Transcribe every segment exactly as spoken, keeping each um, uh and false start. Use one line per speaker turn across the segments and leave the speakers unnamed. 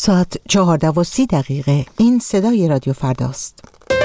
ساعت چهارده و سی دقیقه. این صدای رادیو فرداست.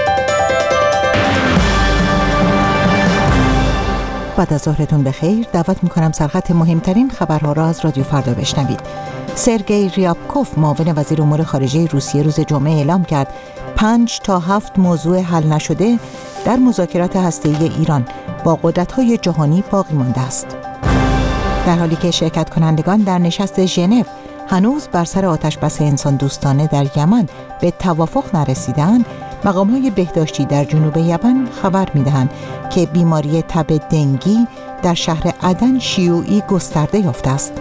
بعد از ظهرتون بخیر. دعوت میکنم سرخط مهمترین خبرها را از رادیو فردا بشنوید. سرگئی ریابکوف معاون وزیر امور خارجه روسیه روز جمعه اعلام کرد پنج تا هفت موضوع حل نشده در مذاکرات هسته‌ای ایران با قدرت‌های جهانی باقی مانده است. در حالی که شرکت کنندگان در نشست ژنو هنوز بر سر آتشبس انسان دوستانه در یمن به توافق نرسیدند، مقام‌های بهداشتی در جنوب یمن خبر می‌دهند که بیماری تب دنگی در شهر عدن شیوعی گسترده یافته است.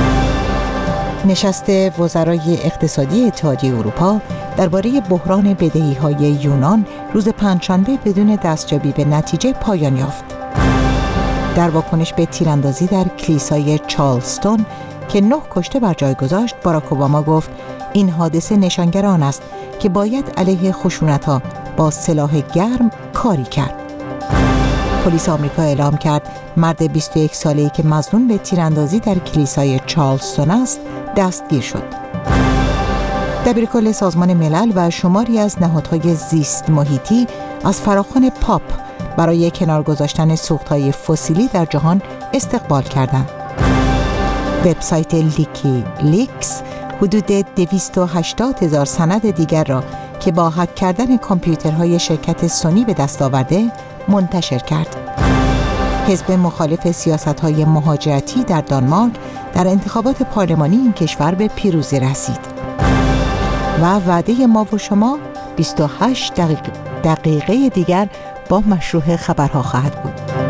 نشست وزرای اقتصادی اتحادیه اروپا درباره بحران بدهی‌های یونان روز پنجشنبه بدون دستیابی به نتیجه پایان یافت. در واکنش به تیراندازی در کلیسای چارلستون که نه کشته بر جای گذاشت، باراک اوباما گفت این حادثه نشانگر آن است که باید علیه خشونت‌ها با سلاح گرم کاری کرد. پلیس آمریکا اعلام کرد مرد بیست و یک ساله‌ای که مظنون به تیراندازی در کلیسای چارلستون است دستگیر شد. دبیرکل سازمان ملل و شماری از نهادهای زیست محیطی از فراخوان پاپ برای کنار گذاشتن سوخت‌های فسیلی در جهان استقبال کردند. وبسایت لیکی لیکس حدود دویست و هشتاد هزار سند دیگر را که با هک کردن کامپیوترهای شرکت سونی به دست آورده منتشر کرد. حزب مخالف سیاست‌های مهاجرتی در دانمارک در انتخابات پارلمانی این کشور به پیروزی رسید. و وعده ما و شما بیست و هشت دقیقه, دقیقه دیگر با مشروع خبرها خواهد بود.